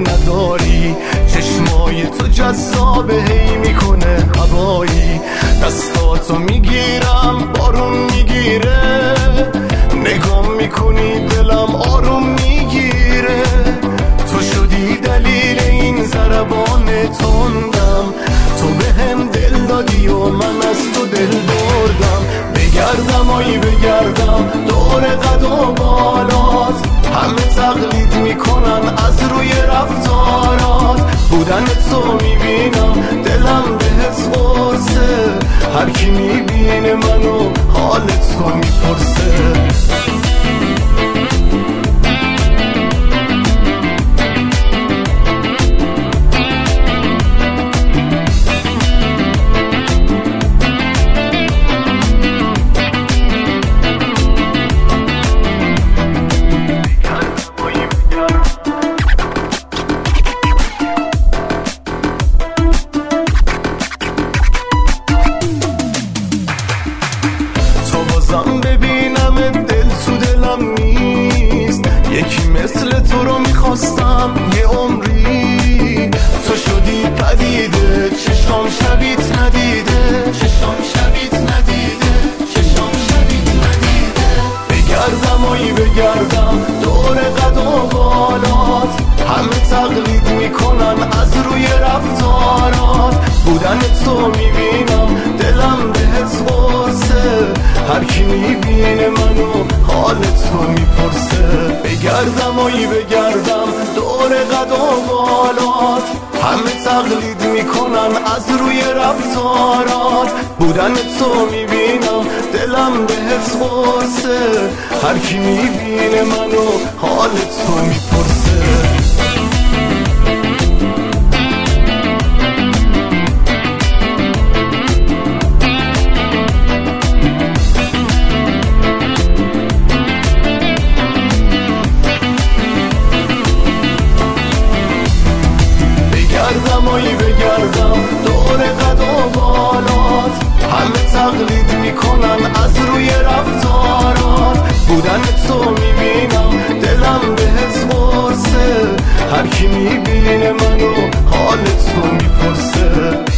نداری، چشمای تو جذابه هی میکنه هوایی، دستاتو میگیرم بارون میگیره، نگام میکنی دلم آروم میگیره، تو شدی دلیل این ضربان تندم، تو به هم دل دادی و من از تو دل بردم، بگردم آی بگردم دور قد و بالات، همه تقلید میکنن از روی رفتارات، بودن تو میبینم دلم بهت قرصه، هر کی میبینه منو حال تو میپرسه. ببینم دل تو دلم نیست، یکی مثل تو رو میخواستم یه عمری، تو شدی پدیده چشام شبیت ندیده، چشام شبیت ندیده، چشام شبیت ندیده، بگردم آی بگردم دور قد و بالات، همه تقلید میکنن از روی رفتارات، بودن تو میبینم دلم بهت قرصه، هر کی میبینه منو حال تو میپرسه، بگردم آی بگردم دور قد و بالات، همه تقلید میکنن از روی رفتارات، بودن تو میبینم دلم بهت قرصه، هر کی میبینه منو حال تو میپرسه. بگردم آی بگردم دور قد و بالات، همه تقلید میکنن از روی رفتارات، بودن تو میبینم دلم بهت قرصه، هر کی میبینه منو حال تو میپرسه.